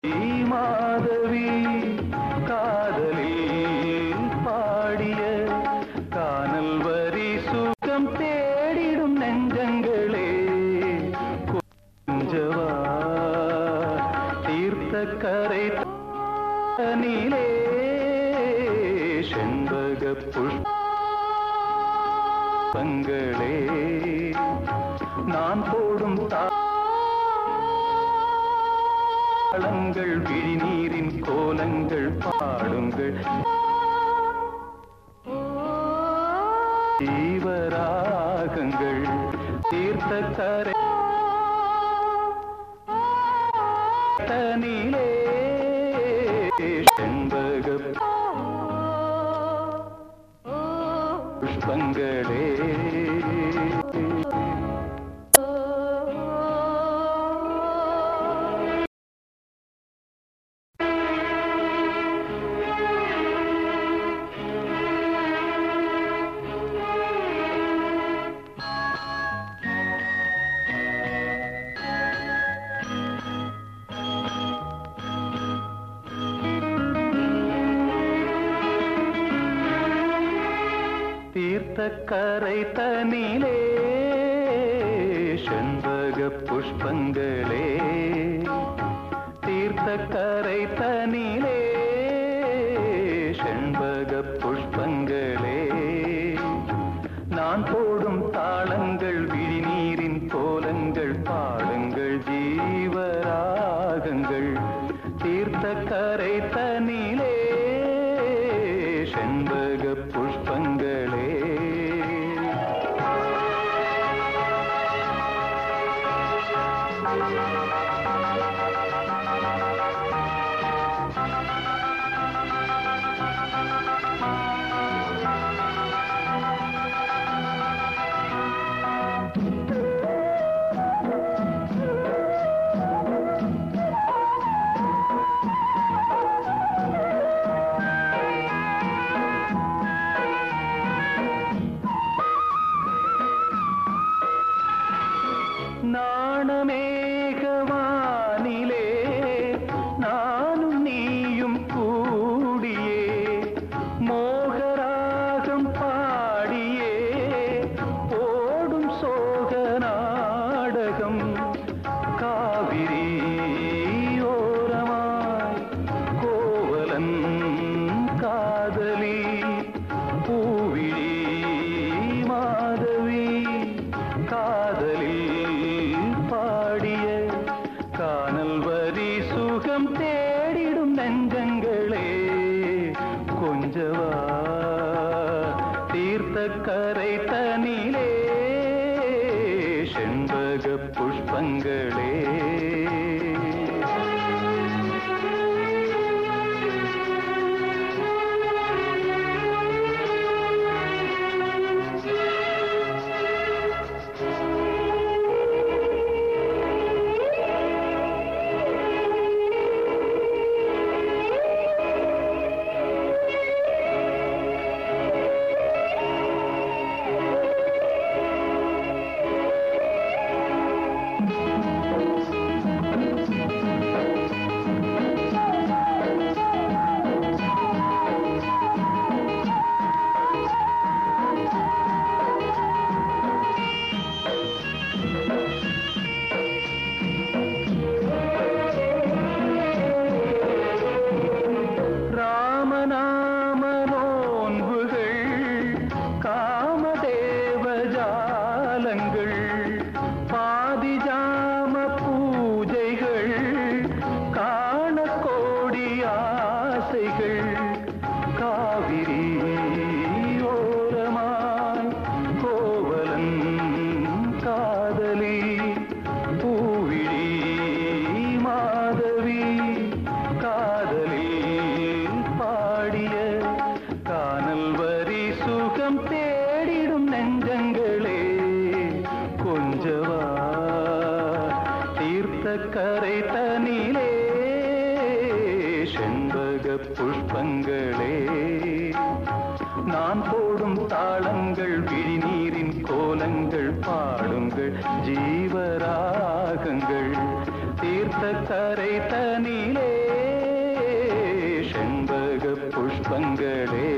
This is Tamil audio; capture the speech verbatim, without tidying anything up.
மாதவி காதலில் பாடிய கானல் வரி சுகம் தேடிடும் நெஞ்சங்களே கொஞ்சவா தீர்த்த கரை நீலே செண்பக புஷ்பங்களே நான் போடும் தாளங்கள் விழிநீரின் கோலங்கள் பாடுங்கள் ஜீவராகங்கள் தீர்த்த கரை தனிலே செண்பக புஷ்பங்களே தீர்த்தக்கரை தனிலே செண்பக புஷ்பங்களே தீர்த்தக்கரை தனிலே செண்பக புஷ்பங்களே நான் போடும் தாளங்கள் விழிநீரின் கோலங்கள் பாடுங்கள் ஜீவராகங்கள் தீர்த்தக்கரை தனிலே செண்பக புஷ்பங்களே நாணமேகவானிலே நானும் நீயும் கூடியே மோகராகம் பாடியே ஓடும் சோக நாடகம் காவிரி ஓரமாய் கோவலன் காதலி பூவிழி மாதவி காதலில் பாடிய கானல் வரி சுகம் தேடிடும் நெஞ்சங்களே கொஞ்சவா தீர்த்தக்கரை தனிலே செண்பக புஷ்பங்களே பாதிஜாம பூஜைகள் காண கோடி ஆசைகள் காவிரி ஓரமாய் கோவலன் காதலி பூவிழி மாதவி காதலில் பாடிய கானல் வரி சுகம் தேடிடும் நெஞ்சங்களே கொஞ்சவா தீர்த்தக்கரை தனிலே செண்பக புஷ்பங்களே நான் போடும் தாளங்கள் விழிநீரின் கோலங்கள் பாடுங்கள் ஜீவராகங்கள் தீர்த்தக்கரை தனிலே தங்க புஷ்பங்களே